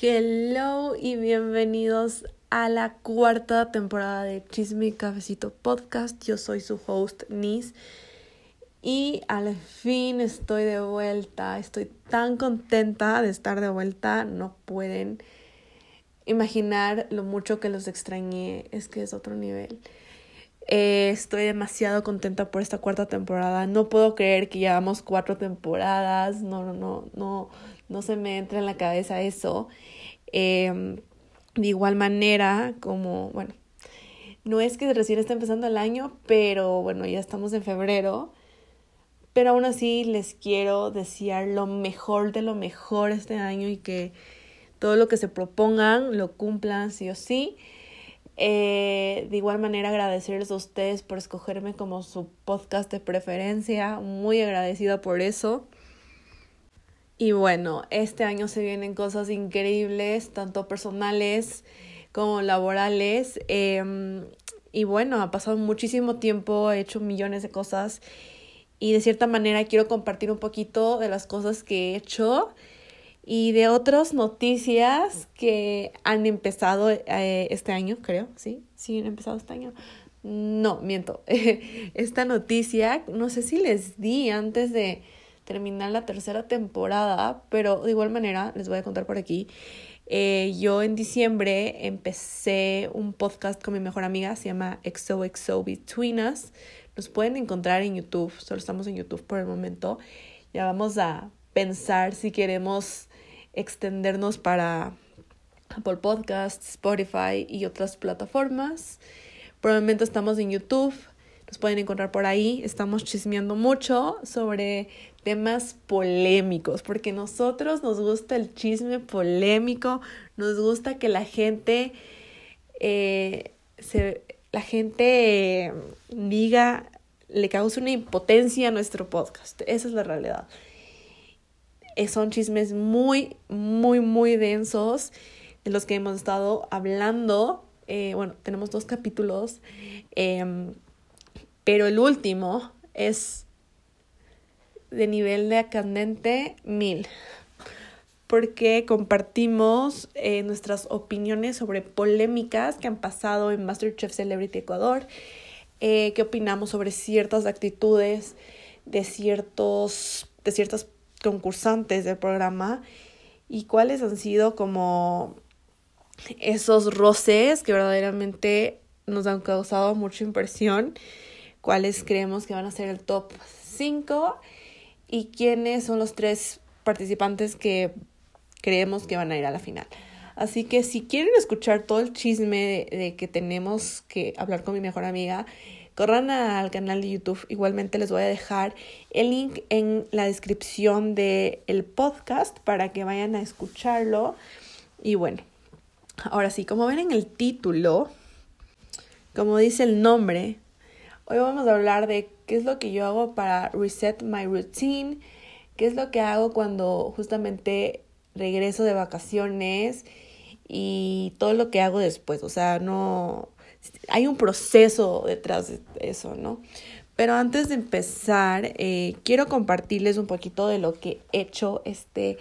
Hello y bienvenidos a la cuarta temporada de Chisme y Cafecito Podcast. Yo soy su host, Nis, y al fin estoy de vuelta. Estoy tan contenta de estar de vuelta. No pueden imaginar lo mucho que los extrañé. Es que es otro nivel. Estoy demasiado contenta por esta cuarta temporada. No puedo creer que llevamos 4 temporadas. No se me entra en la cabeza eso. De igual manera, como, bueno, no es que recién está empezando el año, pero bueno, ya estamos en febrero. Pero aún así les quiero desear lo mejor de lo mejor este año y que todo lo que se propongan lo cumplan sí o sí. De igual manera agradecerles a ustedes por escogerme como su podcast de preferencia. Muy agradecida por eso. Y bueno, este año se vienen cosas increíbles, tanto personales como laborales. Y bueno, ha pasado muchísimo tiempo, he hecho millones de cosas. Y de cierta manera quiero compartir un poquito de las cosas que he hecho y de otras noticias que han empezado este año, creo. Sí, han empezado este año. No, miento. Esta noticia, no sé si les di antes de terminar la tercera temporada, pero de igual manera les voy a contar por aquí. Yo en diciembre empecé un podcast con mi mejor amiga, se llama XOXO Between Us. Nos pueden encontrar en YouTube, solo estamos en YouTube por el momento. Ya vamos a pensar si queremos extendernos para Apple Podcasts, Spotify y otras plataformas. Por el momento estamos en YouTube, nos pueden encontrar por ahí. Estamos chismeando mucho sobre temas polémicos, porque a nosotros nos gusta el chisme polémico, nos gusta que la gente diga, le cause una impotencia a nuestro podcast. Esa es la realidad. Son chismes muy, muy, muy densos de los que hemos estado hablando. Bueno, tenemos 2 capítulos, pero el último es de nivel de candente 1000, porque compartimos nuestras opiniones sobre polémicas que han pasado en MasterChef Celebrity Ecuador, qué opinamos sobre ciertas actitudes de ciertas concursantes del programa y cuáles han sido como esos roces que verdaderamente nos han causado mucha impresión, cuáles creemos que van a ser el top 5 y quiénes son los 3 participantes que creemos que van a ir a la final. Así que si quieren escuchar todo el chisme de que tenemos que hablar con mi mejor amiga, corran al canal de YouTube. Igualmente les voy a dejar el link en la descripción del podcast para que vayan a escucharlo. Y bueno, ahora sí, como ven en el título, como dice el nombre, hoy vamos a hablar de qué es lo que yo hago para reset my routine, qué es lo que hago cuando justamente regreso de vacaciones y todo lo que hago después. O sea, no hay un proceso detrás de eso, ¿no? Pero antes de empezar, quiero compartirles un poquito de lo que he hecho este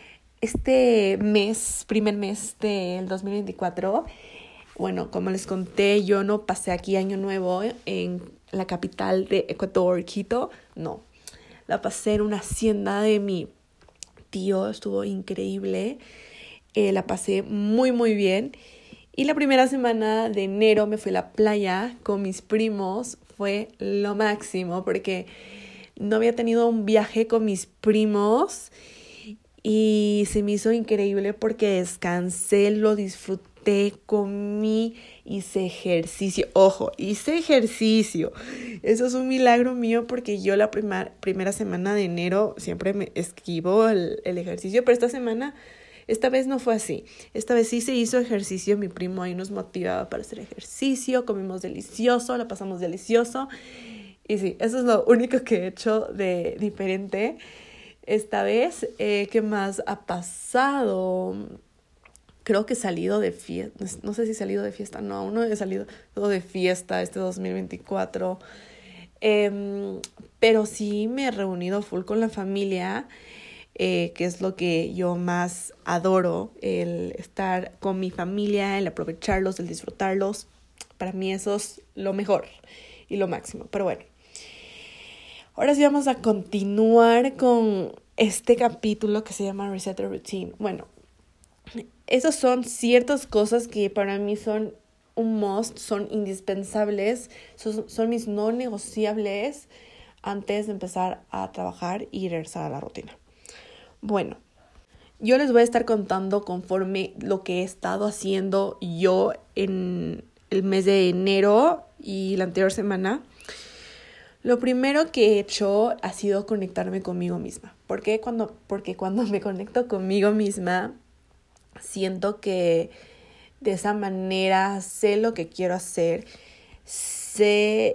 primer mes del 2024. Bueno, como les conté, yo no pasé aquí Año Nuevo en la capital de Ecuador, Quito. No, la pasé en una hacienda de mi tío. Estuvo increíble. La pasé muy, muy bien. Y la primera semana de enero me fui a la playa con mis primos. Fue lo máximo porque no había tenido un viaje con mis primos y se me hizo increíble porque descansé, lo disfruté, comí, hice ejercicio. Ojo, hice ejercicio. Eso es un milagro mío porque yo la primera semana de enero siempre me esquivo el ejercicio, pero esta vez no fue así. Esta vez sí se hizo ejercicio. Mi primo ahí nos motivaba para hacer ejercicio. Comimos delicioso, la pasamos delicioso. Y sí, eso es lo único que he hecho de diferente esta vez. ¿Qué más ha pasado? Creo que he salido de fiesta. No sé si he salido de fiesta. No, aún no he salido de fiesta este 2024. Pero sí me he reunido full con la familia. que es lo que yo más adoro, el estar con mi familia, el aprovecharlos, el disfrutarlos. Para mí eso es lo mejor y lo máximo. Pero bueno, ahora sí vamos a continuar con este capítulo que se llama Reset the Routine. Bueno, esas son ciertas cosas que para mí son un must, son indispensables, son mis no negociables antes de empezar a trabajar y regresar a la rutina. Bueno, yo les voy a estar contando conforme lo que he estado haciendo yo en el mes de enero y la anterior semana. Lo primero que he hecho ha sido conectarme conmigo misma. ¿Por qué? Porque cuando me conecto conmigo misma, siento que de esa manera sé lo que quiero hacer, sé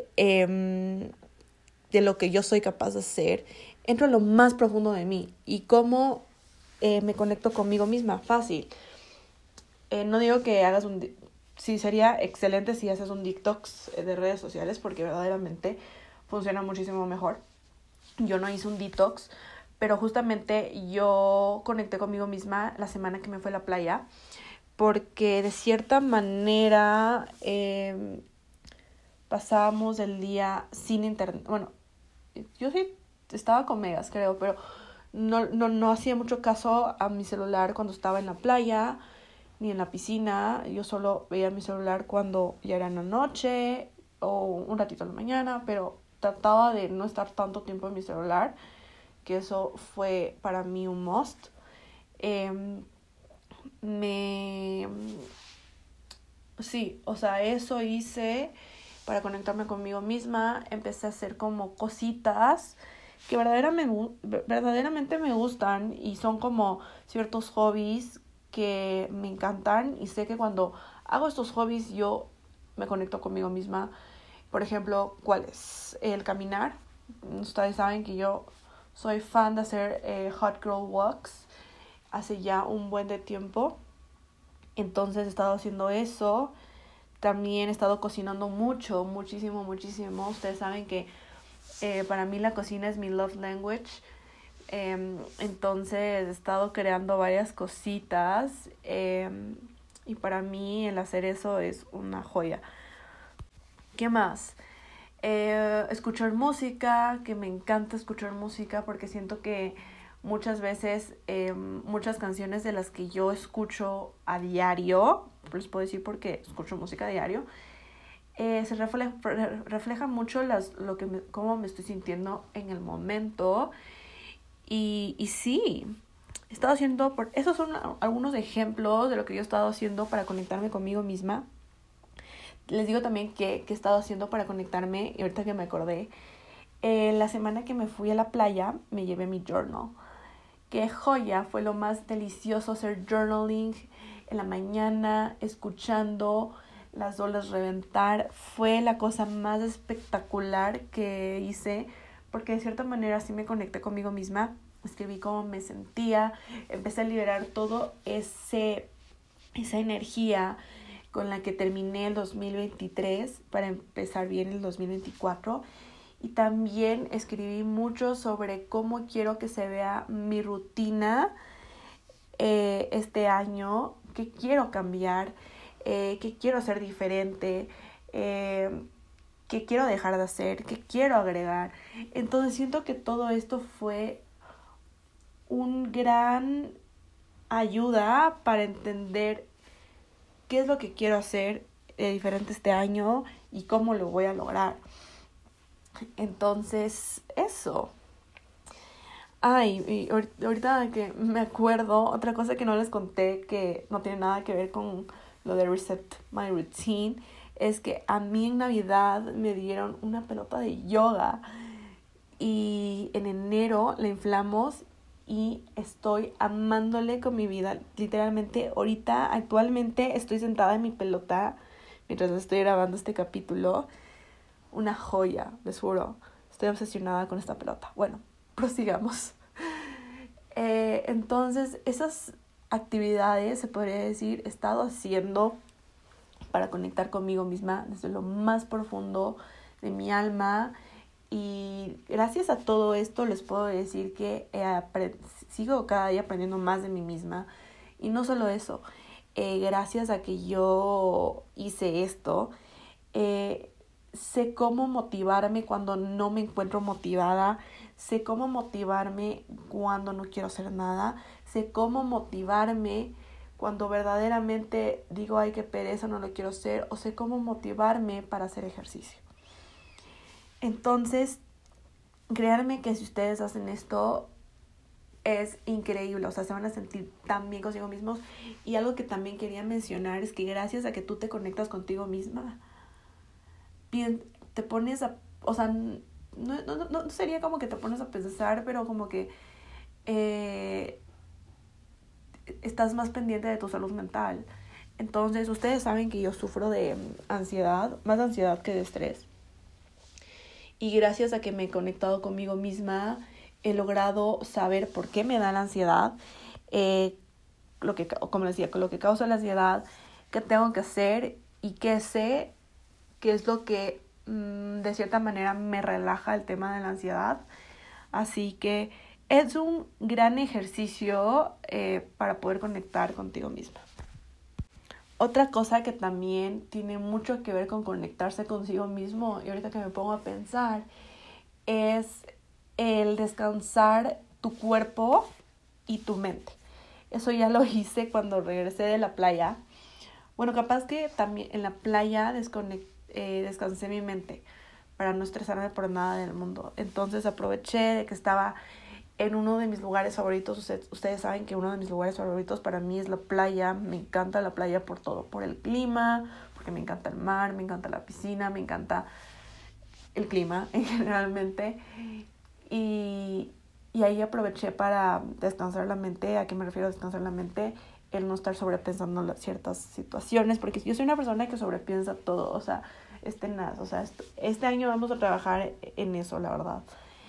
de lo que yo soy capaz de hacer, entro a lo más profundo de mí y cómo me conecto conmigo misma. Fácil. No digo que hagas sí, sería excelente si haces un detox de redes sociales porque verdaderamente funciona muchísimo mejor. Yo no hice un detox, pero justamente yo conecté conmigo misma la semana que me fui a la playa porque de cierta manera pasábamos el día sin internet. Bueno, yo sí estaba con megas, creo, pero no hacía mucho caso a mi celular cuando estaba en la playa ni en la piscina. Yo solo veía mi celular cuando ya era en la noche o un ratito en la mañana, pero trataba de no estar tanto tiempo en mi celular, que eso fue para mí un must. Sí, o sea, eso hice para conectarme conmigo misma. Empecé a hacer como cositas que verdaderamente me gustan y son como ciertos hobbies que me encantan y sé que cuando hago estos hobbies yo me conecto conmigo misma. Por ejemplo, ¿cuál es? El caminar. Ustedes saben que yo soy fan de hacer hot girl walks hace ya un buen de tiempo. Entonces he estado haciendo eso. También he estado cocinando muchísimo. Ustedes saben que para mí la cocina es mi love language. Entonces he estado creando varias cositas. Y para mí el hacer eso es una joya. ¿Qué más? Escuchar música, que me encanta escuchar música porque siento que muchas veces muchas canciones de las que yo escucho a diario, les puedo decir porque escucho música a diario, se refleja mucho cómo me estoy sintiendo en el momento. Y sí, he estado haciendo, esos son algunos ejemplos de lo que yo he estado haciendo para conectarme conmigo misma. Les digo también que he estado haciendo para conectarme, y ahorita que me acordé, la semana que me fui a la playa me llevé mi journal. Qué joya, fue lo más delicioso hacer journaling en la mañana, escuchando las olas reventar. Fue la cosa más espectacular que hice, porque de cierta manera sí me conecté conmigo misma. Escribí cómo me sentía, empecé a liberar todo esa energía con la que terminé el 2023 para empezar bien el 2024. Y también escribí mucho sobre cómo quiero que se vea mi rutina este año, qué quiero cambiar, qué quiero hacer diferente, qué quiero dejar de hacer, qué quiero agregar. Entonces siento que todo esto fue un gran ayuda para entender qué es lo que quiero hacer diferente este año y cómo lo voy a lograr. Entonces, eso. Y ahorita que me acuerdo, otra cosa que no les conté que no tiene nada que ver con lo de Reset My Routine, es que a mí en Navidad me dieron una pelota de yoga y en enero la inflamos y estoy amándole con mi vida. Literalmente, actualmente estoy sentada en mi pelota mientras estoy grabando este capítulo. Una joya, les juro. Estoy obsesionada con esta pelota. Bueno, prosigamos. Entonces, esas actividades, se podría decir, he estado haciendo para conectar conmigo misma desde lo más profundo de mi alma Y gracias a todo esto les puedo decir que sigo cada día aprendiendo más de mí misma. Y no solo eso, gracias a que yo hice esto, sé cómo motivarme cuando no me encuentro motivada, sé cómo motivarme cuando no quiero hacer nada, sé cómo motivarme cuando verdaderamente digo, ay, qué pereza, no lo quiero hacer, o sé cómo motivarme para hacer ejercicio. Entonces, créanme que si ustedes hacen esto, es increíble, o sea, se van a sentir tan bien consigo mismos. Y algo que también quería mencionar es que gracias a que tú te conectas contigo misma, te pones a, o sea, no sería como que te pones a pensar, pero como que estás más pendiente de tu salud mental. Entonces, ustedes saben que yo sufro de ansiedad, más ansiedad que de estrés. Y gracias a que me he conectado conmigo misma, he logrado saber por qué me da la ansiedad, como les decía, lo que causa la ansiedad, qué tengo que hacer y qué sé que es lo que de cierta manera me relaja el tema de la ansiedad. Así que es un gran ejercicio para poder conectar contigo misma. Otra cosa que también tiene mucho que ver con conectarse consigo mismo, y ahorita que me pongo a pensar, es el descansar tu cuerpo y tu mente. Eso ya lo hice cuando regresé de la playa. Bueno, capaz que también en la playa descansé mi mente para no estresarme por nada del mundo. Entonces aproveché de que estaba en uno de mis lugares favoritos. Ustedes saben que uno de mis lugares favoritos para mí es la playa. Me encanta la playa por todo, por el clima, porque me encanta el mar, me encanta la piscina, me encanta el clima en generalmente. Y ahí aproveché para descansar la mente. ¿A qué me refiero a descansar la mente? El no estar sobrepensando ciertas situaciones, porque yo soy una persona que sobrepiensa todo, o sea, este año vamos a trabajar en eso, la verdad.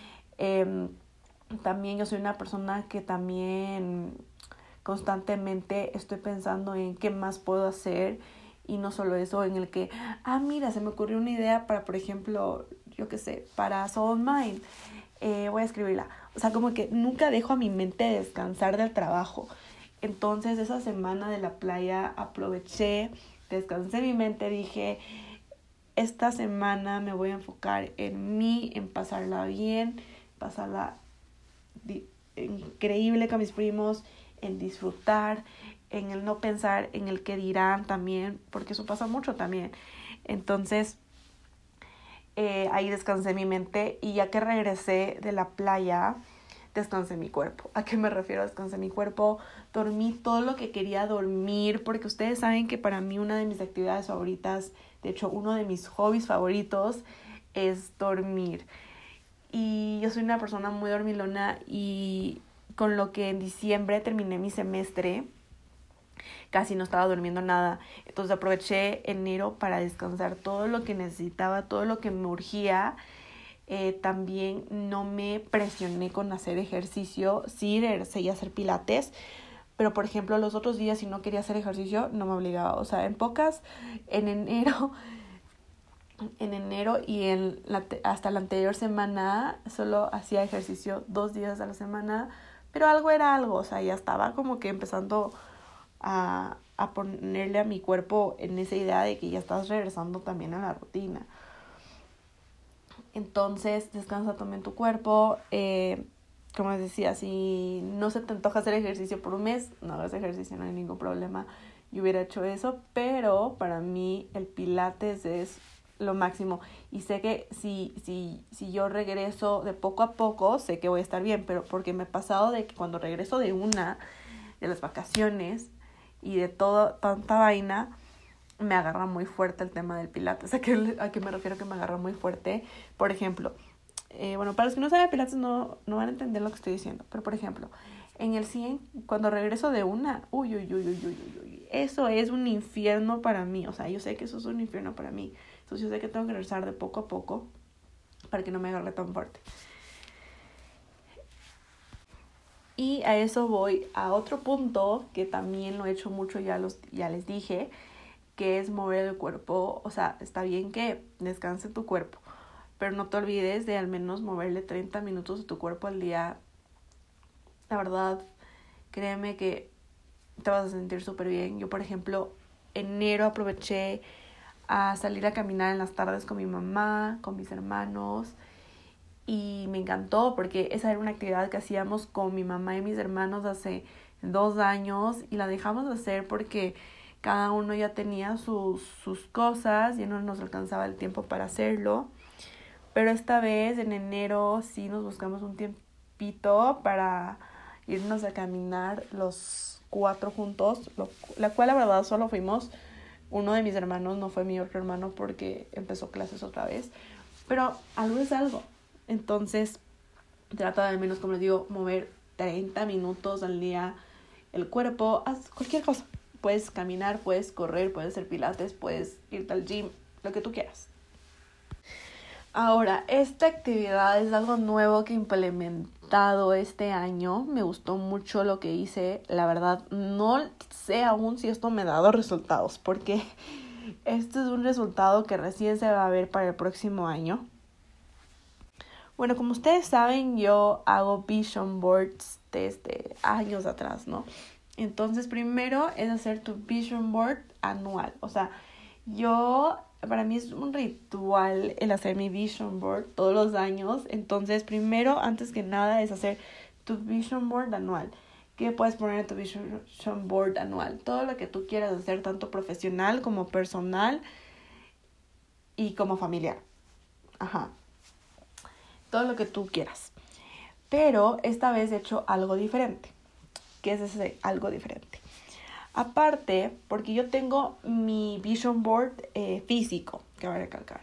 También yo soy una persona que también constantemente estoy pensando en qué más puedo hacer, y no solo eso, en el que, mira, se me ocurrió una idea para, por ejemplo, yo qué sé, para Soul Mind, voy a escribirla. O sea, como que nunca dejo a mi mente descansar del trabajo. Entonces, esa semana de la playa aproveché, descansé mi mente, dije, esta semana me voy a enfocar en mí, en pasarla bien, pasarla increíble con mis primos, en disfrutar, en el no pensar en el que dirán también, porque eso pasa mucho también. Entonces, ahí descansé mi mente, y ya que regresé de la playa, descansé mi cuerpo. ¿A qué me refiero? Descansé mi cuerpo, dormí todo lo que quería dormir, porque ustedes saben que para mí una de mis actividades favoritas, de hecho uno de mis hobbies favoritos, es dormir. Y yo soy una persona muy dormilona, y con lo que en diciembre terminé mi semestre, casi no estaba durmiendo nada. Entonces aproveché enero para descansar todo lo que necesitaba, todo lo que me urgía. También no me presioné con hacer ejercicio. Sí, seguía a hacer pilates, pero por ejemplo los otros días, si no quería hacer ejercicio, no me obligaba. O sea, en enero y hasta la anterior semana solo hacía ejercicio 2 días a la semana, pero algo era algo. O sea, ya estaba como que empezando a ponerle a mi cuerpo en esa idea de que ya estás regresando también a la rutina. Entonces, descansa también tu cuerpo. Como les decía, si no se te antoja hacer ejercicio por un mes, no hagas ejercicio, no hay ningún problema. Yo hubiera hecho eso, pero para mí el pilates es lo máximo. Y sé que si yo regreso de poco a poco, sé que voy a estar bien, pero porque me he pasado de que cuando regreso de las vacaciones y de toda tanta vaina, me agarra muy fuerte el tema del pilates. ¿A qué me refiero que me agarra muy fuerte? Por ejemplo, para los que no saben pilates no van a entender lo que estoy diciendo, pero por ejemplo, en el 100, cuando regreso de eso es un infierno para mí. O sea, yo sé que eso es un infierno para mí. Entonces yo sé que tengo que regresar de poco a poco para que no me agarre tan fuerte. Y a eso voy a otro punto que también lo he hecho mucho, ya les dije, que es mover el cuerpo. O sea, está bien que descanse tu cuerpo, pero no te olvides de al menos moverle 30 minutos a tu cuerpo al día. La verdad, créeme que te vas a sentir súper bien. Yo, por ejemplo, enero aproveché a salir a caminar en las tardes con mi mamá, con mis hermanos, y me encantó porque esa era una actividad que hacíamos con mi mamá y mis hermanos hace 2 años y la dejamos de hacer porque cada uno ya tenía sus cosas y no nos alcanzaba el tiempo para hacerlo. Pero esta vez en enero sí nos buscamos un tiempito para irnos a caminar los 4 juntos, la cual la verdad solo fuimos uno de mis hermanos, no fue mi otro hermano porque empezó clases otra vez, pero algo es algo. Entonces trata de al menos, como les digo, mover 30 minutos al día el cuerpo, haz cualquier cosa. Puedes caminar, puedes correr, puedes hacer pilates, puedes irte al gym, lo que tú quieras. Ahora, esta actividad es algo nuevo que he implementado este año. Me gustó mucho lo que hice. La verdad, no sé aún si esto me ha dado resultados, porque este es un resultado que recién se va a ver para el próximo año. Bueno, como ustedes saben, yo hago vision boards desde años atrás, ¿no? Entonces, primero es hacer tu vision board anual. O sea, para mí es un ritual el hacer mi vision board todos los años. Entonces, primero, antes que nada, es hacer tu vision board anual. ¿Qué puedes poner en tu vision board anual? Todo lo que tú quieras hacer, tanto profesional como personal y como familiar. Ajá. Todo lo que tú quieras. Pero esta vez he hecho algo diferente. ¿Qué es ese algo diferente? Aparte, porque yo tengo mi vision board físico, que voy a recalcar.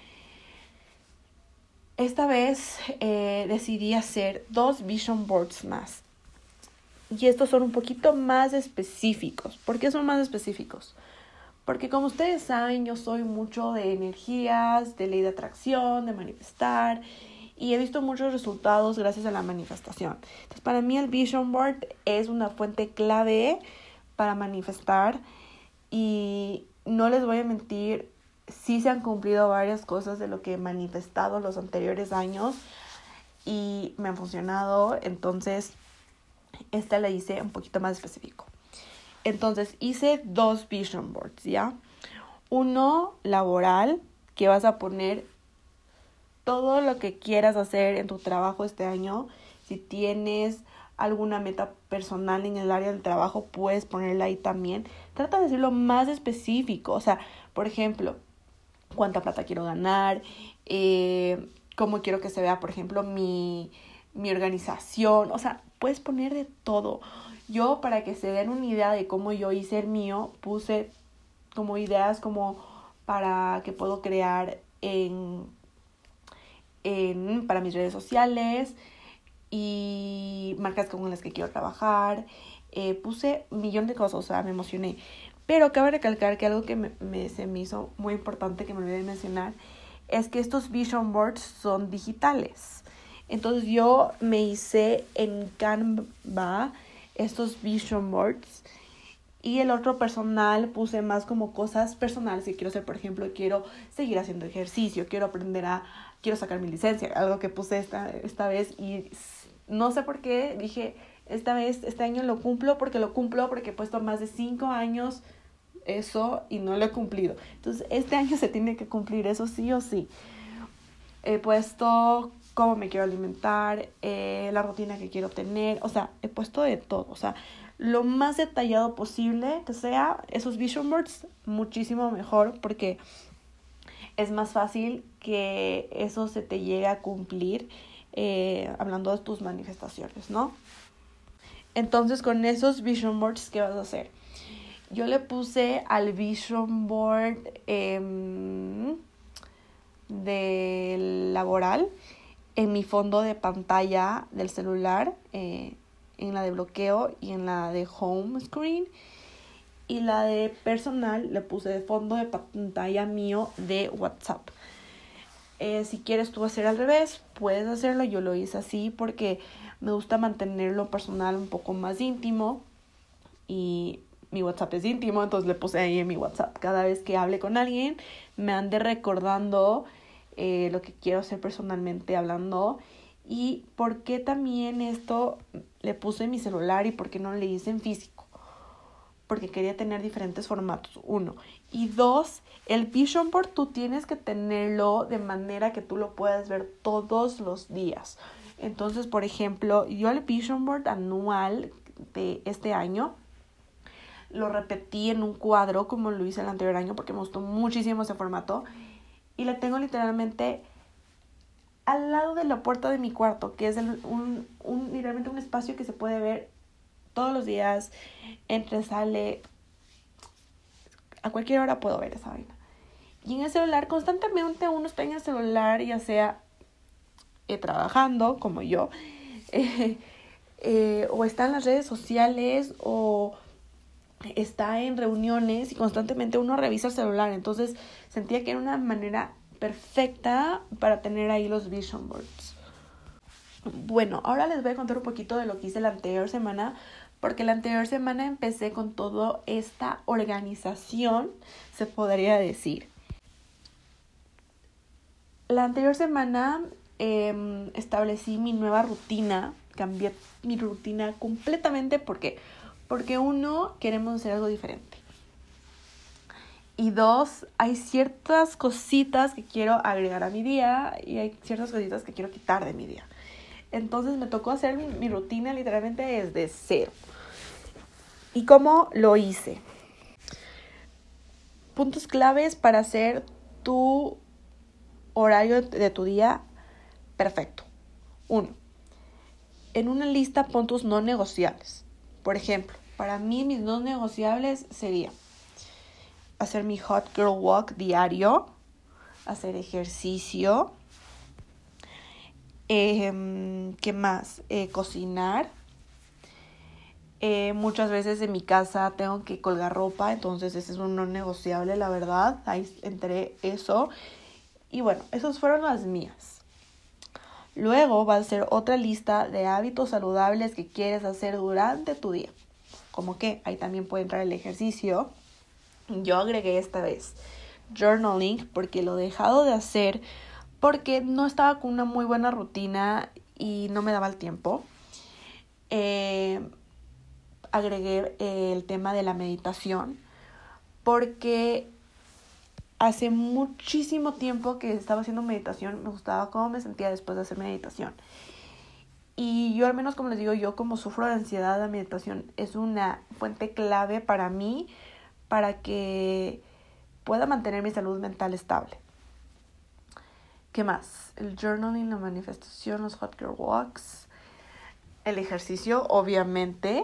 Esta vez decidí hacer 2 vision boards más. Y estos son un poquito más específicos. ¿Por qué son más específicos? Porque como ustedes saben, yo soy mucho de energías, de ley de atracción, de manifestar. Y he visto muchos resultados gracias a la manifestación. Entonces, para mí el vision board es una fuente clave para manifestar. Y no les voy a mentir, sí se han cumplido varias cosas de lo que he manifestado los anteriores años. Y me han funcionado. Entonces, esta la hice un poquito más específico. Entonces, hice 2 vision boards, ¿ya? Uno laboral, que vas a poner todo lo que quieras hacer en tu trabajo este año. Si tienes alguna meta personal en el área del trabajo, puedes ponerla ahí también. Trata de decirlo más específico. O sea, por ejemplo, cuánta plata quiero ganar, cómo quiero que se vea, por ejemplo, mi organización. O sea, puedes poner de todo. Yo, para que se den una idea de cómo yo hice el mío, puse como ideas como para que puedo crear para mis redes sociales y marcas con las que quiero trabajar. Puse un millón de cosas, o sea, me emocioné. Pero cabe recalcar que algo que se me hizo muy importante, que me olvidé de mencionar, es que estos vision boards son digitales. Entonces yo me hice en Canva estos vision boards. Y el otro personal puse más como cosas personales. Si quiero hacer, por ejemplo, quiero seguir haciendo ejercicio, quiero sacar mi licencia, algo que puse esta vez. Y no sé por qué dije, este año lo cumplo porque he puesto más de 5 años eso y no lo he cumplido. Entonces, este año se tiene que cumplir eso sí o sí. He puesto cómo me quiero alimentar, la rutina que quiero tener, o sea, he puesto de todo, o sea, lo más detallado posible que sea. Esos vision boards, muchísimo mejor, porque es más fácil que eso se te llegue a cumplir, hablando de tus manifestaciones, ¿no? Entonces, con esos vision boards, ¿qué vas a hacer? Yo le puse al vision board de laboral en mi fondo de pantalla del celular, en la de bloqueo y en la de home screen. Y la de personal le puse de fondo de pantalla mío de WhatsApp. Si quieres tú hacer al revés, puedes hacerlo. Yo lo hice así porque me gusta mantenerlo personal un poco más íntimo. Y mi WhatsApp es íntimo, entonces le puse ahí en mi WhatsApp. Cada vez que hable con alguien, me ande recordando lo que quiero hacer personalmente hablando y por qué también esto le puse en mi celular y por qué no le hice en físico. Porque quería tener diferentes formatos, 1. Y 2, el Vision Board tú tienes que tenerlo de manera que tú lo puedas ver todos los días. Entonces, por ejemplo, yo el Vision Board anual de este año lo repetí en un cuadro como lo hice el anterior año porque me gustó muchísimo ese formato. Y lo tengo literalmente al lado de la puerta de mi cuarto, que es literalmente un espacio que se puede ver todos los días, entre, sale, a cualquier hora puedo ver esa vaina. Y en el celular, constantemente uno está en el celular, ya sea trabajando, como yo, o está en las redes sociales, o está en reuniones y constantemente uno revisa el celular. Entonces sentía que era una manera perfecta para tener ahí los vision boards. Bueno, ahora les voy a contar un poquito de lo que hice la anterior semana, porque la anterior semana empecé con toda esta organización, se podría decir. La anterior semana establecí mi nueva rutina, cambié mi rutina completamente porque 1, queremos hacer algo diferente. Y 2, hay ciertas cositas que quiero agregar a mi día y hay ciertas cositas que quiero quitar de mi día. Entonces me tocó hacer mi rutina literalmente desde cero. ¿Y cómo lo hice? Puntos claves para hacer tu horario de tu día perfecto. 1. En una lista pon tus no negociables. Por ejemplo, para mí mis no negociables serían hacer mi hot girl walk diario, hacer ejercicio, ¿qué más? Cocinar. Muchas veces en mi casa tengo que colgar ropa, entonces ese es un no negociable, la verdad. Ahí entre eso. Y bueno, esas fueron las mías. Luego va a ser otra lista de hábitos saludables que quieres hacer durante tu día. Como que ahí también puede entrar el ejercicio. Yo agregué esta vez journaling porque lo he dejado de hacer porque no estaba con una muy buena rutina y no me daba el tiempo. Agregué el tema de la meditación porque hace muchísimo tiempo que estaba haciendo meditación, me gustaba cómo me sentía después de hacer meditación. Y yo al menos, como les digo, yo como sufro de ansiedad, la meditación es una fuente clave para mí, para que pueda mantener mi salud mental estable. ¿Qué más? El journaling, la manifestación, los hot girl walks, el ejercicio, obviamente,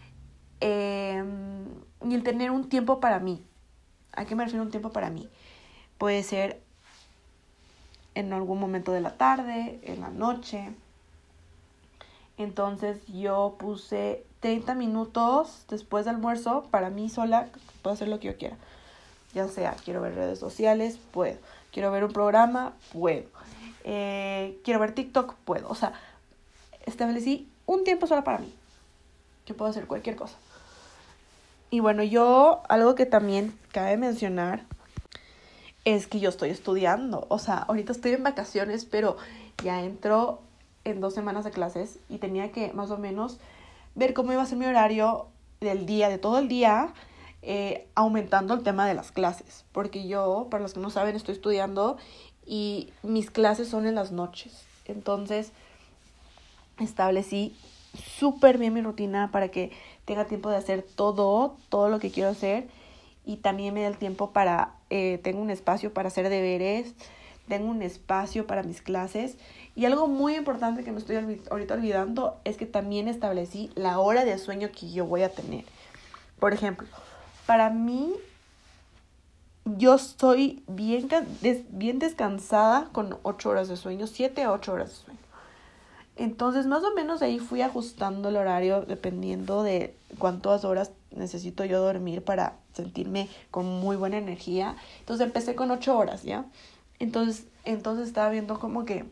y el tener un tiempo para mí. ¿A qué me refiero un tiempo para mí? Puede ser en algún momento de la tarde, en la noche. Entonces yo puse 30 minutos después del almuerzo para mí sola, puedo hacer lo que yo quiera. Ya sea, quiero ver redes sociales, puedo. Quiero ver un programa, puedo. Quiero ver TikTok, puedo. O sea, establecí un tiempo solo para mí, que puedo hacer cualquier cosa. Y bueno, algo que también cabe mencionar es que yo estoy estudiando. O sea, ahorita estoy en vacaciones, pero ya entro en 2 semanas de clases y tenía que más o menos ver cómo iba a ser mi horario del día, de todo el día, aumentando el tema de las clases. Porque yo, para los que no saben, estoy estudiando y mis clases son en las noches. Entonces, establecí súper bien mi rutina para que tenga tiempo de hacer todo lo que quiero hacer y también me da el tiempo para, tengo un espacio para hacer deberes, tengo un espacio para mis clases y algo muy importante que me estoy ahorita olvidando es que también establecí la hora de sueño que yo voy a tener. Por ejemplo, para mí, yo estoy bien descansada con 8 horas de sueño, 7 a 8 horas de sueño. Entonces, más o menos ahí fui ajustando el horario dependiendo de cuántas horas necesito yo dormir para sentirme con muy buena energía. Entonces, empecé con 8 horas, ¿ya? Entonces estaba viendo como que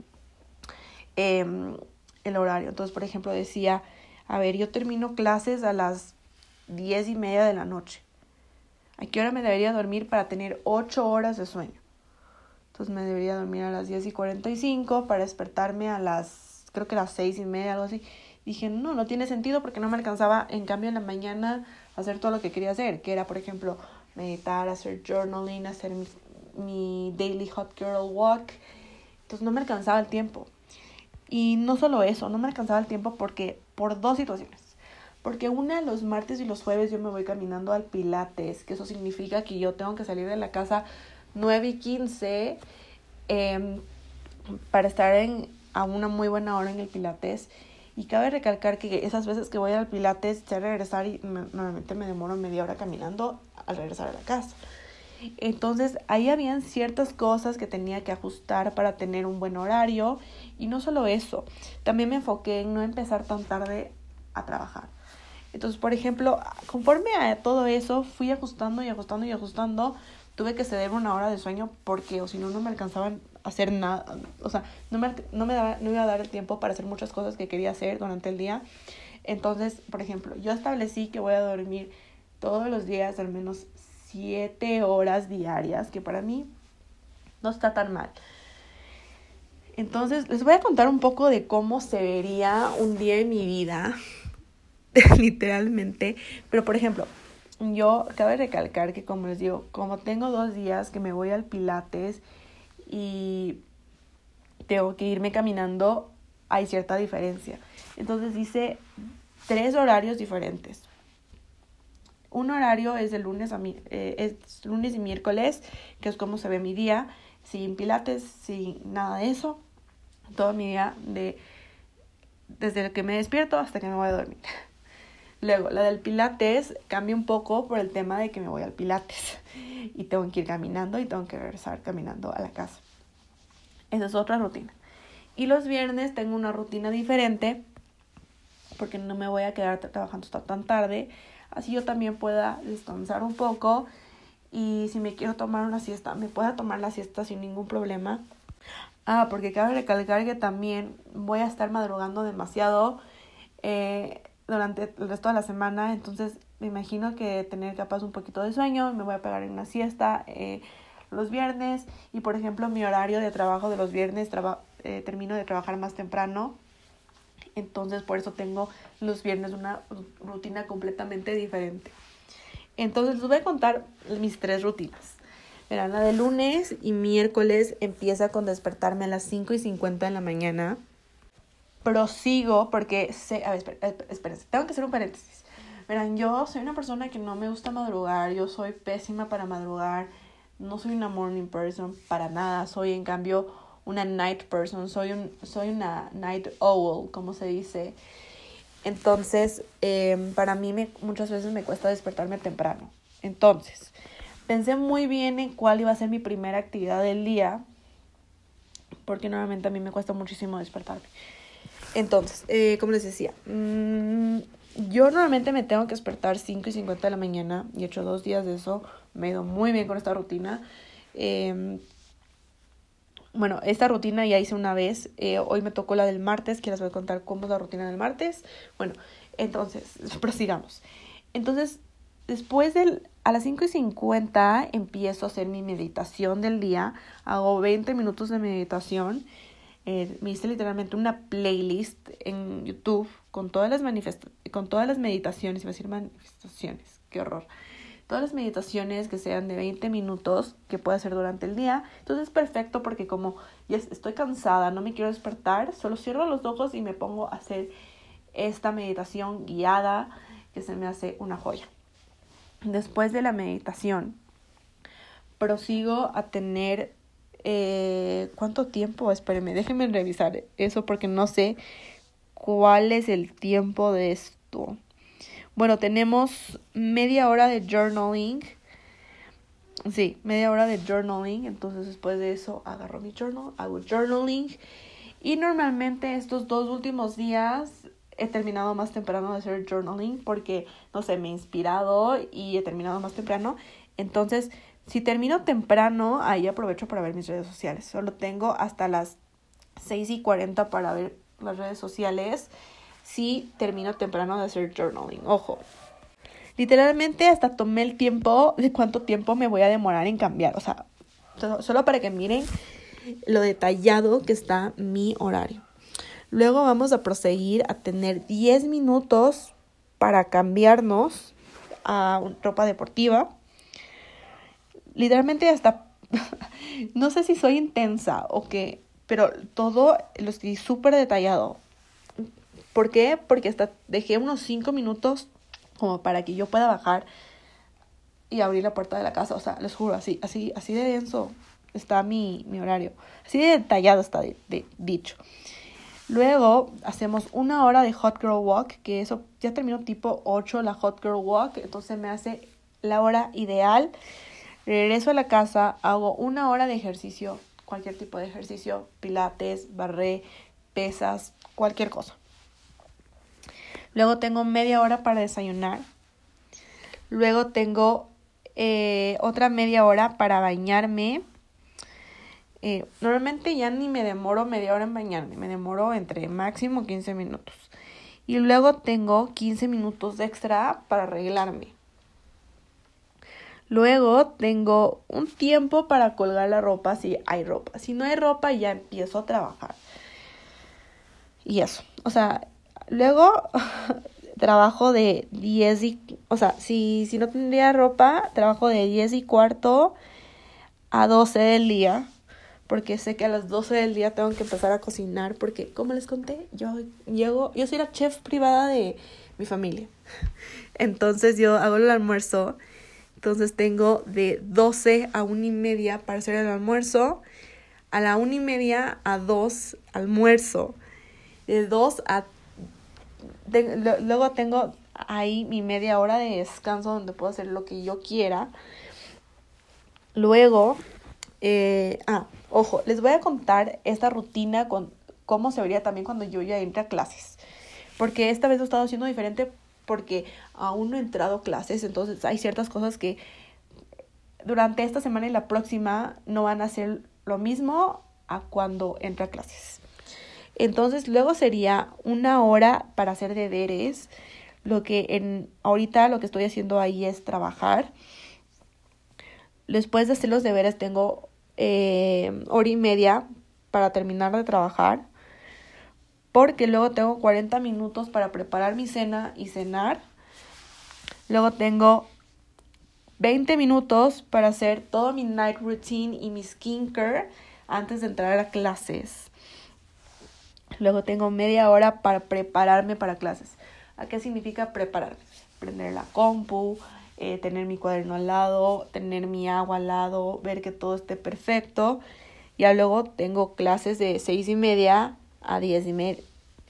el horario. Entonces, por ejemplo, decía, a ver, yo termino clases a las 10:30 de la noche. ¿A qué hora me debería dormir para tener 8 horas de sueño? Entonces me debería dormir a las 10:45 para despertarme a creo que las 6:30, algo así. Dije, no tiene sentido porque no me alcanzaba, en cambio en la mañana, hacer todo lo que quería hacer, que era, por ejemplo, meditar, hacer journaling, hacer mi daily hot girl walk. Entonces no me alcanzaba el tiempo. Y no solo eso, no me alcanzaba el tiempo por dos situaciones. Porque una, los martes y los jueves yo me voy caminando al Pilates, que eso significa que yo tengo que salir de la casa 9:15 para estar a una muy buena hora en el Pilates. Y cabe recalcar que esas veces que voy al Pilates, sé regresar y normalmente me demoro media hora caminando al regresar a la casa. Entonces ahí habían ciertas cosas que tenía que ajustar para tener un buen horario. Y no solo eso, también me enfoqué en no empezar tan tarde a trabajar. Entonces, por ejemplo, conforme a todo eso, fui ajustando. Tuve que ceder 1 hora de sueño porque o si no me alcanzaban a hacer nada. O sea, no iba a dar el tiempo para hacer muchas cosas que quería hacer durante el día. Entonces, por ejemplo, yo establecí que voy a dormir todos los días al menos 7 horas diarias, que para mí no está tan mal. Entonces, les voy a contar un poco de cómo se vería un día en mi vida, literalmente. Pero, por ejemplo, yo cabe recalcar que, como les digo, como tengo 2 días que me voy al Pilates y tengo que irme caminando, hay cierta diferencia. Entonces hice 3 horarios diferentes. Un horario es de lunes y miércoles, que es como se ve mi día, sin Pilates, sin nada de eso. Todo mi día desde que me despierto hasta que me voy a dormir. Luego, la del Pilates cambia un poco por el tema de que me voy al Pilates y tengo que ir caminando y tengo que regresar caminando a la casa. Esa es otra rutina. Y los viernes tengo una rutina diferente porque no me voy a quedar trabajando hasta tan tarde. Así yo también pueda descansar un poco y si me quiero tomar una siesta, me pueda tomar la siesta sin ningún problema. Porque cabe recalcar que también voy a estar madrugando demasiado durante el resto de la semana. Entonces me imagino que tener capaz un poquito de sueño, me voy a pegar en una siesta los viernes. Y por ejemplo mi horario de trabajo de los viernes, termino de trabajar más temprano. Entonces por eso tengo los viernes una rutina completamente diferente. Entonces les voy a contar mis 3 rutinas. Verán, la de lunes y miércoles empieza con despertarme a las 5:50 de la mañana. Prosigo porque espérense, tengo que hacer un paréntesis. Verán, yo soy una persona que no me gusta madrugar, yo soy pésima para madrugar, no soy una morning person para nada, soy en cambio una night person, soy una night owl, como se dice. Entonces, para mí muchas veces me cuesta despertarme temprano. Entonces, pensé muy bien en cuál iba a ser mi primera actividad del día, porque normalmente a mí me cuesta muchísimo despertarme. Entonces, como les decía, yo normalmente me tengo que despertar 5:50 de la mañana y he hecho 2 días de eso. Me he ido muy bien con esta rutina. Bueno, esta rutina ya hice una vez. Hoy me tocó la del martes, que les voy a contar cómo es la rutina del martes. Bueno, entonces, prosigamos. Entonces, a las 5:50 empiezo a hacer mi meditación del día. Hago 20 minutos de meditación. Me hice literalmente una playlist en YouTube con todas las meditaciones, iba a decir manifestaciones, qué horror. Todas las meditaciones que sean de 20 minutos que pueda hacer durante el día. Entonces es perfecto porque como ya estoy cansada, no me quiero despertar, solo cierro los ojos y me pongo a hacer esta meditación guiada que se me hace una joya. Después de la meditación, prosigo a tener... ¿cuánto tiempo? Espérenme, déjenme revisar eso porque no sé cuál es el tiempo de esto. Bueno, tenemos media hora de journaling. Sí, media hora de journaling. Entonces después de eso agarro mi journal, hago journaling. Y normalmente estos 2 últimos días he terminado más temprano de hacer journaling porque, no sé, me he inspirado y he terminado más temprano. Entonces, si termino temprano, ahí aprovecho para ver mis redes sociales. Solo tengo hasta las 6:40 para ver las redes sociales. Si termino temprano de hacer journaling. Ojo. Literalmente hasta tomé el tiempo de cuánto tiempo me voy a demorar en cambiar. O sea, Solo para que miren lo detallado que está mi horario. Luego vamos a proseguir a tener 10 minutos para cambiarnos a ropa deportiva. Literalmente hasta, no sé si soy intensa o qué, pero todo lo estoy súper detallado. ¿Por qué? Porque hasta dejé unos 5 minutos como para que yo pueda bajar y abrir la puerta de la casa. O sea, les juro, así de denso está mi horario. Así de detallado está dicho. Luego hacemos 1 hora de Hot Girl Walk, que eso ya terminó tipo 8 la Hot Girl Walk, entonces me hace la hora ideal. Regreso a la casa, hago 1 hora de ejercicio, cualquier tipo de ejercicio, pilates, barré, pesas, cualquier cosa. Luego tengo media hora para desayunar. Luego tengo otra media hora para bañarme. Normalmente ya ni me demoro media hora en bañarme, me demoro entre máximo 15 minutos. Y luego tengo 15 minutos extra para arreglarme. Luego tengo un tiempo para colgar la ropa si hay ropa. Si no hay ropa ya empiezo a trabajar. Y eso, o sea, luego trabajo de 10 y... O sea, si no tendría ropa, trabajo de 10:15 a 12 del día. Porque sé que a las 12 del día tengo que empezar a cocinar. Porque, como les conté, yo soy la chef privada de mi familia. Entonces yo hago el almuerzo. Entonces tengo de 12 a 1:30 para hacer el almuerzo. A la 1:30 a 2 almuerzo. De 2 a... luego tengo ahí mi media hora de descanso donde puedo hacer lo que yo quiera. Luego... ojo, les voy a contar esta rutina con cómo se vería también cuando yo ya entre a clases. Porque esta vez lo he estado haciendo diferente porque aún no he entrado a clases. Entonces hay ciertas cosas que durante esta semana y la próxima no van a ser lo mismo a cuando entre a clases. Entonces luego sería 1 hora para hacer deberes. Ahorita lo que estoy haciendo ahí es trabajar. Después de hacer los deberes tengo 1:30 para terminar de trabajar. Porque luego tengo 40 minutos para preparar mi cena y cenar. Luego tengo 20 minutos para hacer todo mi night routine y mi skincare antes de entrar a clases. Luego tengo media hora para prepararme para clases. ¿A qué significa prepararme? Prender la compu, tener mi cuaderno al lado, tener mi agua al lado, ver que todo esté perfecto. Ya luego tengo clases de 6:30 a 10:30.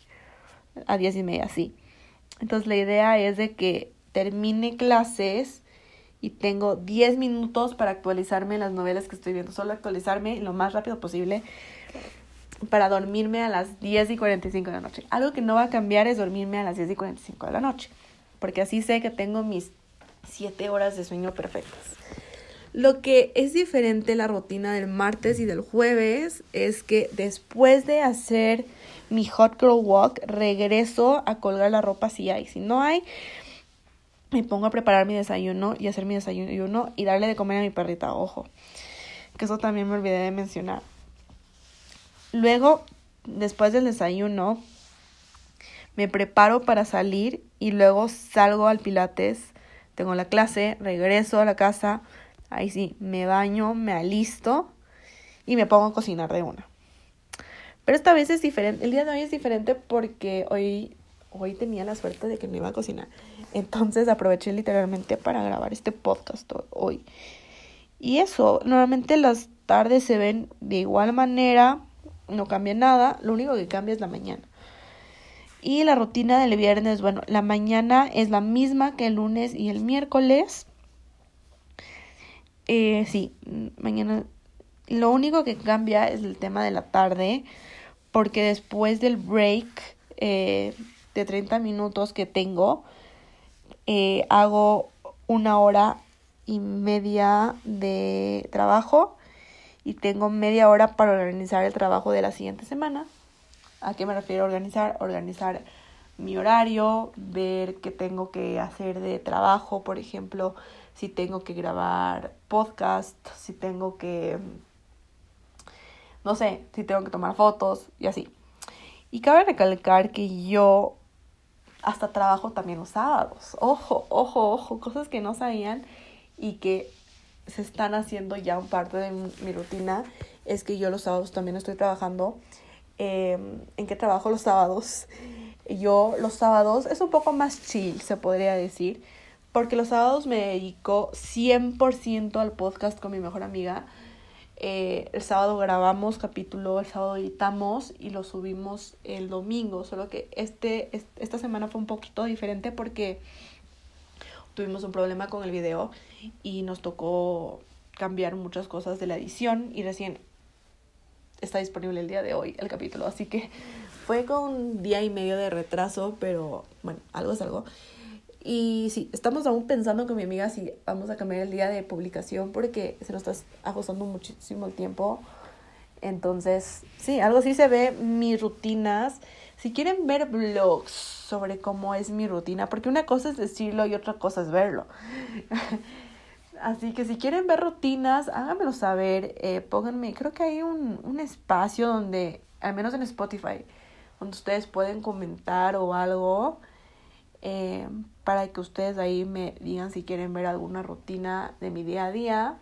A 10:30, sí. Entonces la idea es de que termine clases y tengo 10 minutos para actualizarme en las novelas que estoy viendo. Solo actualizarme lo más rápido posible para dormirme a las 10:45 de la noche. Algo que no va a cambiar es dormirme a las 10:45 de la noche. Porque así sé que tengo mis 7 horas de sueño perfectas. Lo que es diferente la rutina del martes y del jueves es que después de hacer mi Hot Girl Walk, regreso a colgar la ropa si hay. Si no hay, me pongo a preparar mi desayuno y hacer mi desayuno y darle de comer a mi perrita. Ojo, que eso también me olvidé de mencionar. Luego, después del desayuno, me preparo para salir y luego salgo al pilates. Tengo la clase, regreso a la casa. Ahí sí, me baño, me alisto y me pongo a cocinar de una. Pero esta vez es diferente. El día de hoy es diferente porque hoy tenía la suerte de que me iba a cocinar. Entonces aproveché literalmente para grabar este podcast hoy. Y eso, normalmente las tardes se ven de igual manera. No cambia nada. Lo único que cambia es la mañana. Y la rutina del viernes, bueno, la mañana es la misma que el lunes y el miércoles. Sí, mañana. Lo único que cambia es el tema de la tarde, porque después del break de 30 minutos que tengo, hago 1:30 de trabajo y tengo media hora para organizar el trabajo de la siguiente semana. ¿A qué me refiero organizar? Organizar mi horario, ver qué tengo que hacer de trabajo, por ejemplo, si tengo que grabar podcast, si tengo que, no sé, si tengo que tomar fotos y así. Y cabe recalcar que yo hasta trabajo también los sábados. Ojo, cosas que no sabían y que se están haciendo ya un parte de mi rutina. Es que yo los sábados también estoy trabajando. ¿En qué trabajo los sábados? Yo los sábados es un poco más chill, se podría decir, porque los sábados me dedico 100% al podcast con mi mejor amiga. El sábado grabamos capítulo, el sábado editamos y lo subimos el domingo. Solo que esta semana fue un poquito diferente porque tuvimos un problema con el video y nos tocó cambiar muchas cosas de la edición y recién está disponible el día de hoy el capítulo. Así que fue con un día y medio de retraso, pero bueno, algo es algo. Y sí, estamos aún pensando con mi amiga si vamos a cambiar el día de publicación porque se nos está ajustando muchísimo el tiempo. Entonces, sí, algo así se ve mis rutinas. Si quieren ver vlogs sobre cómo es mi rutina, porque una cosa es decirlo y otra cosa es verlo. Así que si quieren ver rutinas, háganmelo saber. Pónganme, creo que hay un espacio donde, al menos en Spotify, donde ustedes pueden comentar o algo. Para que ustedes ahí me digan si quieren ver alguna rutina de mi día a día.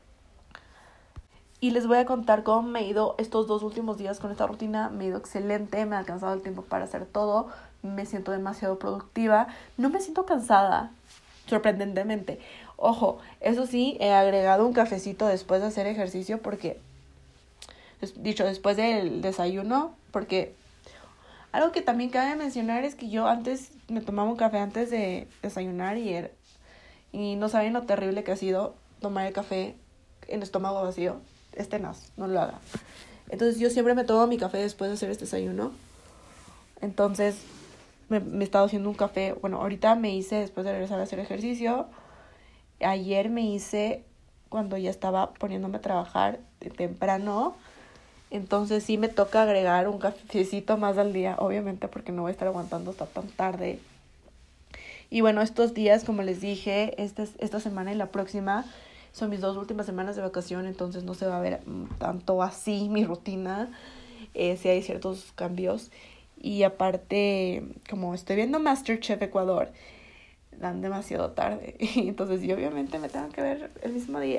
Y les voy a contar cómo me he ido estos 2 últimos días con esta rutina. Me he ido excelente, me ha alcanzado el tiempo para hacer todo. Me siento demasiado productiva. No me siento cansada, sorprendentemente. Ojo, eso sí, he agregado un cafecito después de hacer ejercicio porque, después del desayuno, porque algo que también cabe mencionar es que yo antes me tomaba un café antes de desayunar y no saben lo terrible que ha sido tomar el café en estómago vacío. No lo haga. Entonces yo siempre me tomo mi café después de hacer este desayuno. Entonces me he estado haciendo un café. Bueno, ahorita me hice después de regresar a hacer ejercicio. Ayer me hice cuando ya estaba poniéndome a trabajar temprano. Entonces sí me toca agregar un cafecito más al día, obviamente porque no voy a estar aguantando hasta tan tarde. Y bueno, estos días, como les dije, esta semana y la próxima son mis 2 últimas semanas de vacación, entonces no se va a ver tanto así mi rutina. Sí hay ciertos cambios. Y aparte, como estoy viendo MasterChef Ecuador, dan demasiado tarde. Entonces yo obviamente me tengo que ver el mismo día.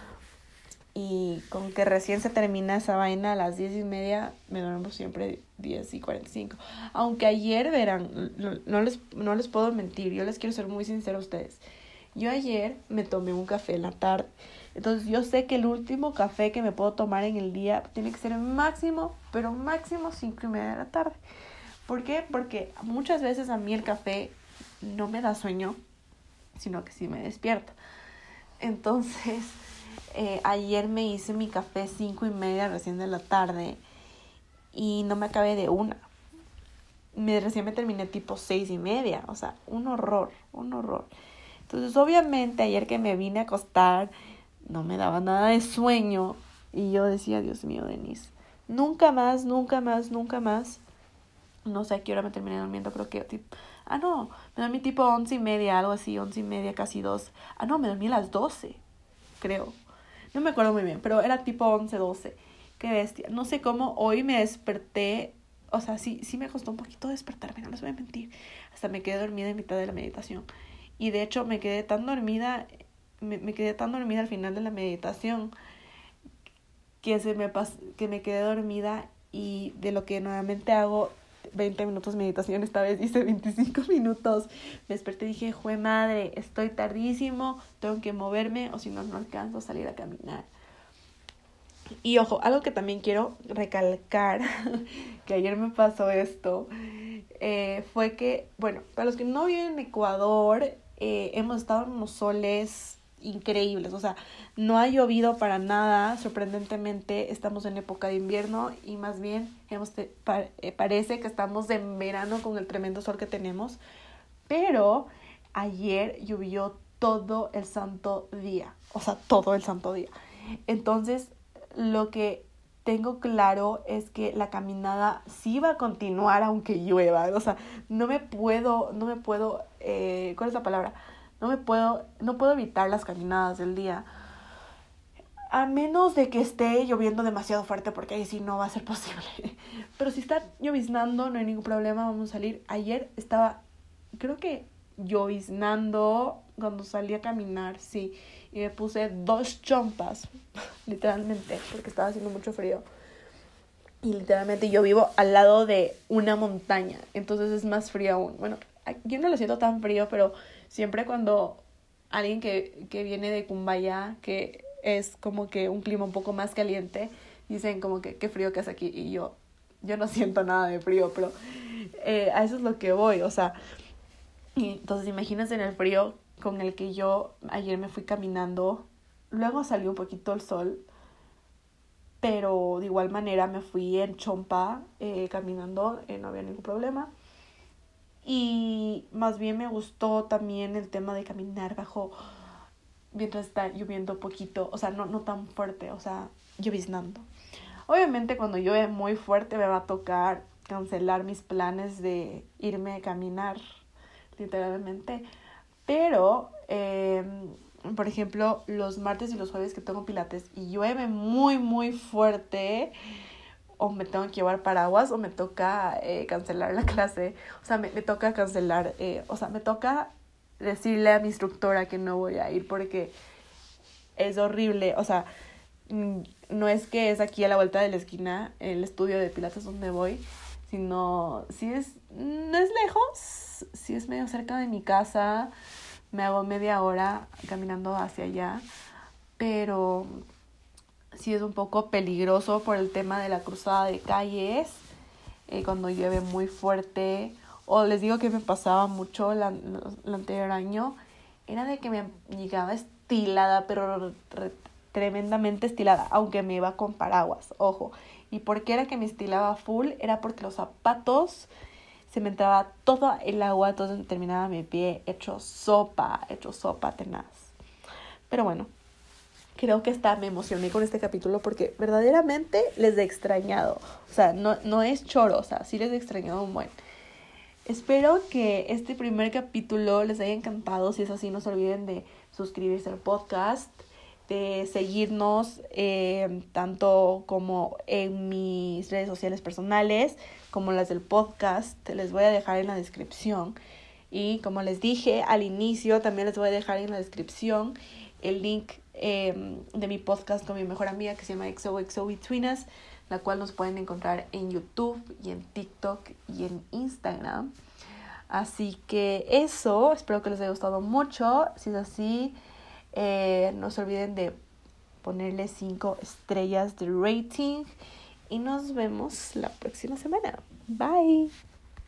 Y con que recién se termina esa vaina a las 10:30, me duermo siempre 10:45. Aunque ayer, verán, no les puedo mentir, yo les quiero ser muy sincera a ustedes. Yo ayer me tomé un café en la tarde. Entonces yo sé que el último café que me puedo tomar en el día tiene que ser máximo, pero máximo 5:30 de la tarde. ¿Por qué? Porque muchas veces a mí el café no me da sueño, sino que sí me despierta. Entonces ayer me hice mi café 5:30 recién de la tarde y no me acabé de una. Recién me terminé tipo 6:30, o sea, un horror. Entonces obviamente ayer que me vine a acostar no me daba nada de sueño y yo decía, Dios mío, Denise, nunca más. No sé a qué hora me terminé durmiendo, creo que me dormí tipo 11:30, algo así, 11:30, casi 2. Me dormí a las 12, creo. No me acuerdo muy bien, pero era tipo 11, 12. Qué bestia. No sé cómo hoy me desperté. O sea, sí me costó un poquito despertarme, no les voy a mentir. Hasta me quedé dormida en mitad de la meditación. Y de hecho me quedé tan dormida, me quedé tan dormida al final de la meditación que me quedé dormida y de lo que nuevamente hago 20 minutos de meditación, esta vez hice 25 minutos. Me desperté y dije, jue madre, estoy tardísimo, tengo que moverme o si no, no alcanzo a salir a caminar. Y ojo, algo que también quiero recalcar, que ayer me pasó esto, fue que, bueno, para los que no viven en Ecuador, hemos estado en unos soles increíbles, o sea, no ha llovido para nada, sorprendentemente estamos en época de invierno y más bien parece que estamos en verano con el tremendo sol que tenemos, pero ayer llovió todo el santo día, o sea, todo el santo día. Entonces, lo que tengo claro es que la caminada sí va a continuar aunque llueva, o sea, no me puedo, ¿cuál es la palabra? no puedo evitar las caminadas del día. A menos de que esté lloviendo demasiado fuerte, porque ahí sí no va a ser posible. Pero si está lloviznando, no hay ningún problema, vamos a salir. Ayer estaba, creo que lloviznando cuando salí a caminar, sí. Y me puse 2 chompas, literalmente, porque estaba haciendo mucho frío. Y literalmente yo vivo al lado de una montaña, entonces es más frío aún. Bueno, yo no lo siento tan frío, pero siempre cuando alguien que viene de Cumbaya, que es como que un clima un poco más caliente, dicen como que qué frío que hace aquí. Y yo no siento nada de frío, pero a eso es lo que voy, o sea. Y entonces imagínense en el frío con el que yo ayer me fui caminando. Luego salió un poquito el sol, pero de igual manera me fui en chompa caminando, no había ningún problema. Y más bien me gustó también el tema de caminar mientras está lloviendo poquito, o sea, no tan fuerte, o sea, lloviznando. Obviamente cuando llueve muy fuerte me va a tocar cancelar mis planes de irme a caminar, literalmente. Pero, por ejemplo, los martes y los jueves que tengo pilates y llueve muy, muy fuerte, o me tengo que llevar paraguas o me toca cancelar la clase. O sea, me toca cancelar, me toca decirle a mi instructora que no voy a ir porque es horrible. O sea, no es que es aquí a la vuelta de la esquina el estudio de pilates donde voy, sino no es lejos, sí es medio cerca de mi casa. Me hago media hora caminando hacia allá, pero sí es un poco peligroso por el tema de la cruzada de calles, cuando llueve muy fuerte. O les digo que me pasaba mucho el anterior año, era de que me llegaba estilada, pero tremendamente estilada, aunque me iba con paraguas, ojo. ¿Y por qué era que me estilaba full? Era porque los zapatos se me entraba todo el agua, entonces terminaba mi pie hecho sopa tenaz. Pero bueno, creo que me emocioné con este capítulo porque verdaderamente les he extrañado. O sea, no es choro, o sea, sí les he extrañado un buen. Espero que este primer capítulo les haya encantado. Si es así, no se olviden de suscribirse al podcast, de seguirnos tanto como en mis redes sociales personales como las del podcast. Les voy a dejar en la descripción. Y como les dije al inicio, también les voy a dejar en la descripción el link de mi podcast con mi mejor amiga que se llama XOXO Between Us, la cual nos pueden encontrar en YouTube y en TikTok y en Instagram. Así que eso, espero que les haya gustado mucho. Si es así, no se olviden de ponerle 5 estrellas de rating y nos vemos la próxima semana. Bye.